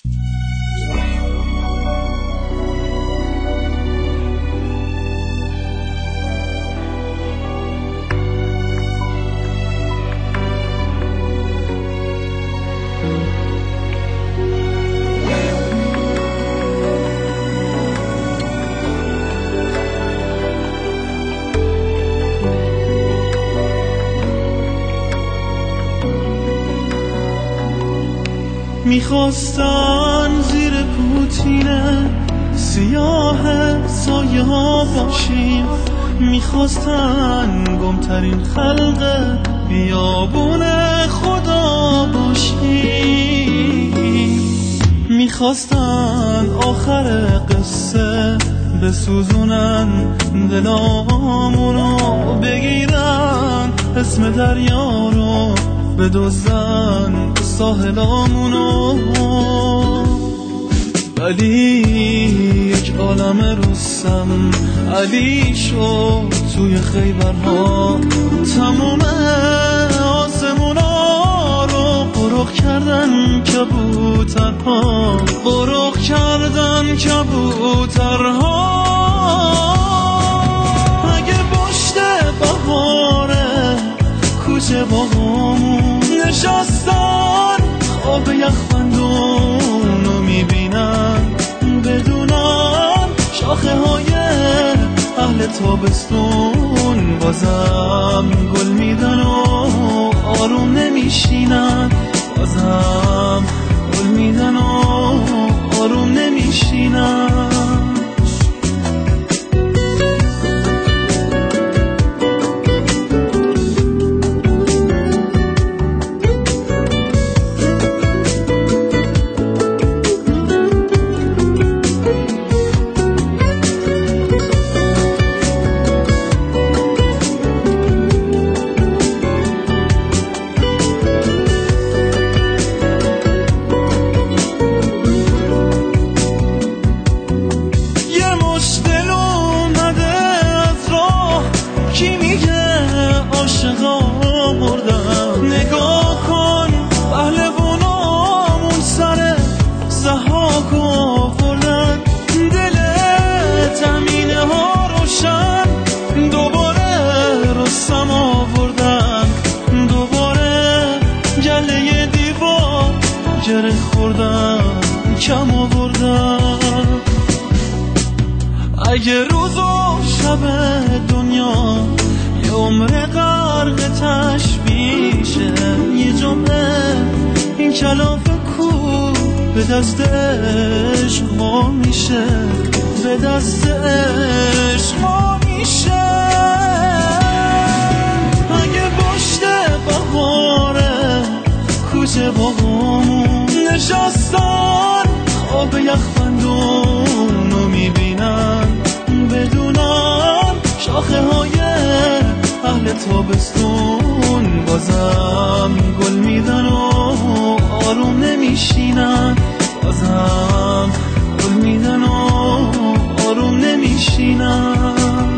میخواستن زیر پوتینه سیاه سایه ها باشیم، میخواستن گمترین خلق بیابون خدا باشیم، میخواستن آخر قصه بسوزونن دلامونو بگیرن، اسم دریا رو بدزدن ساحلامونو، ولی یک عالم رستم علی شد توی خیبرها، تموم آسمونا رو قرق کردن کبوترها، قرق کردن کبوترها. اگه پشت بهاره کوچه باغامون نشستن، خواب یخبندونو میبینن، بدونن شاخه های اهل تابستون بازم گل میدن و آروم نمیشینن، بازم گل میدن و آروم نمیشینن. نگاه کن پهلوانامون سر ضحاک آوردن، دل تمینه ها روشن دوباره رستم آوردن، دوباره گله دیوار گره خوردن کم آوردن. اگه روز و شب دنیا یه عمر غرق تشبیشه، یه جمله این کلاف کو به دست عشق ما میشه، به دست عشق ما میشه. اگه پشت بهاره کوچه باغامون نشستن، خواب یخبندونو میبینن، بدونن شاخه های اهل تابستون بازم گل میدن و آروم نمیشینن، بازم گل میدن و آروم نمیشینن.